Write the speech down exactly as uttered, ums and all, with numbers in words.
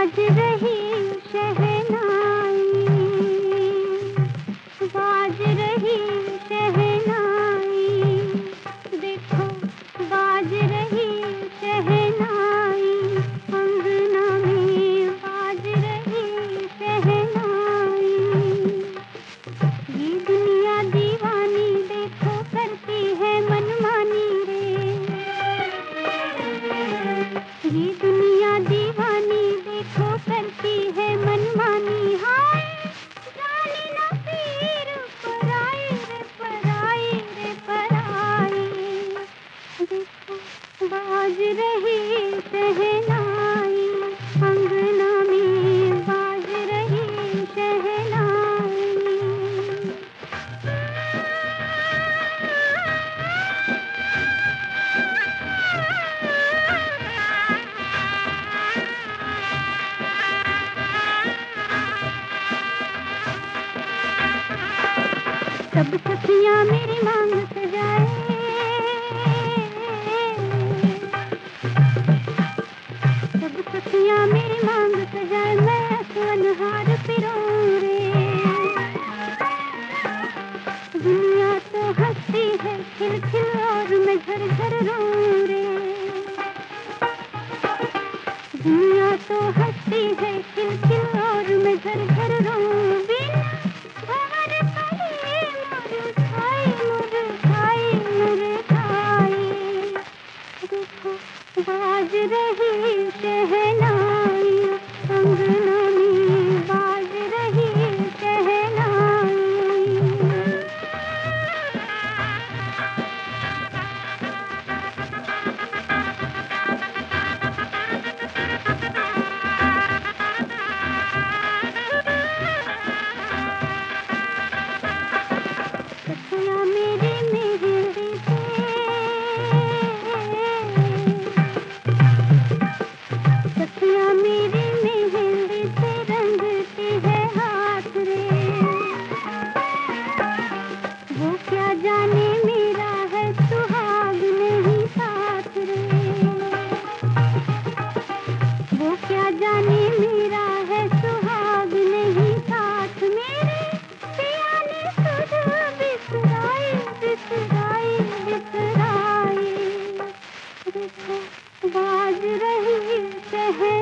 बाज रही शहनाई, बाज रही शहनाई, देखो बाज रही शहनाई, अंगना में बाज रही शहनाई। ये दुनिया दीवानी देखो करती है मनमानी रे, ये दुनिया दीवानी देखो करती है मनमानी। हाय जाने ना पीर पराई रे पराई रे पराई, देखो बाज रही शहनाई, अंगना में बाज रही शहनाई। सब सखियाँ मेरी मांग सजाए, सब सखियाँ मेरी मांग सजाए, मैं सुनहार पिरों रे। दुनिया तो हंसती है खिल खिल और मैं झर झर रोऊं रे, दुनिया तो हंसती है खिल खिल और मैं झर झर रोऊं। बिन भंवर कहे मुरझाई मुरझाई मुरझाई, देखो बाज रही शहनाई, अंगना में बाज रही शहनाई। सखियाँ मेरी मेहंदी से, सखियाँ मेरी मेहंदी से रंगती है हाथ रे, वो क्या जाने मेरा है सुहाग नहीं साथ रे, वो क्या जाने मेरा है सुहाग नहीं साथ। मेरे पिया ने सुध बिसराई बिसराई बिसराई, देखो बाज रही शहनाई।